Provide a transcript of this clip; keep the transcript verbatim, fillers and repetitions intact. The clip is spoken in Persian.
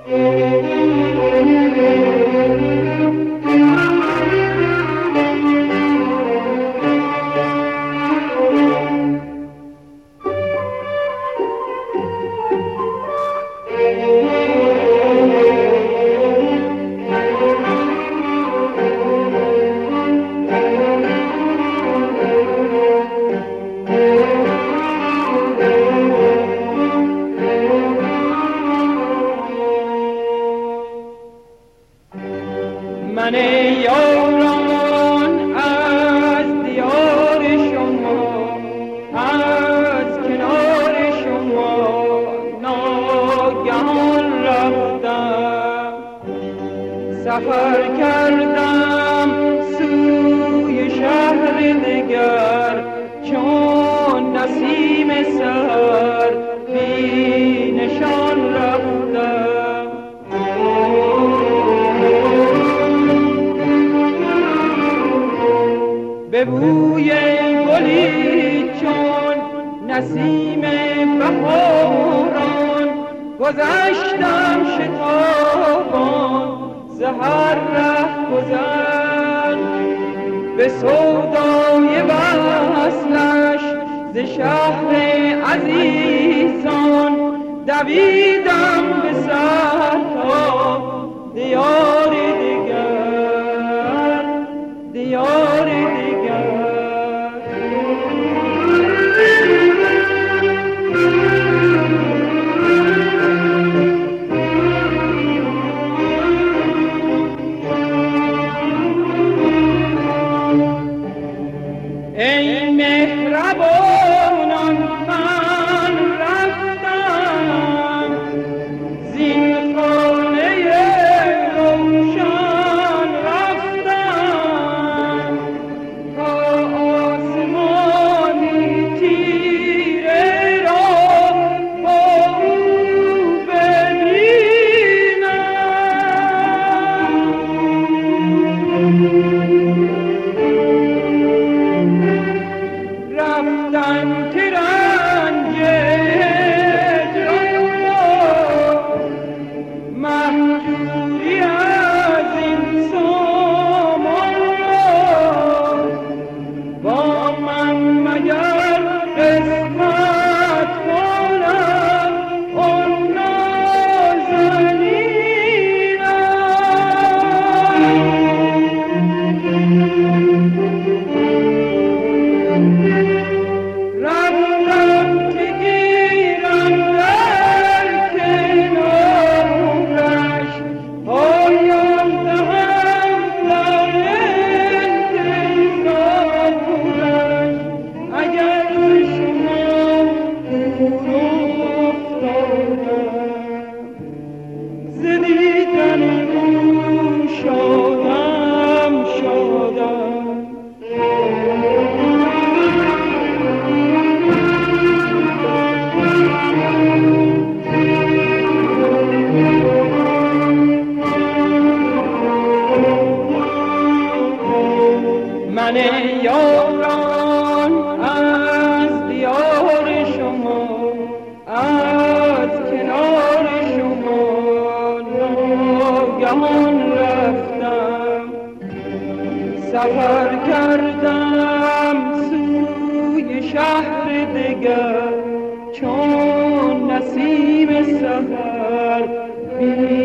من یاران از دیار شما، از کنار شما ناگهان رفتم. سفر کردم سوی شهر دگر، چون نسیم سحر بی نشان رفتم. به بوی گلی چون نسیم بهاران، گذشتم شتابان ز هر ره گذر. به سودای وصلش ز شهر عزیزان، دویدم به صحرا دیار دیگر، دیار دیگر. ای مهربانان من رفتم، زین خانه روشن رفتم، تا آسمانی تیره را با او ببینم. رفتم که رنج هجران مهجوری از این سامان را، با من مگر قسمت کنم آن نازنینم. رفتم که گیرم در کنارش، پایم دهم در انتظارش. اگر ز شما دور افتادم، ز دیدن او شادم شادم. من یاران از دیار شما، از کنار شما ناگهان رفتم. سفر کردم سوی شهر دگر، چون نسیم سحر بی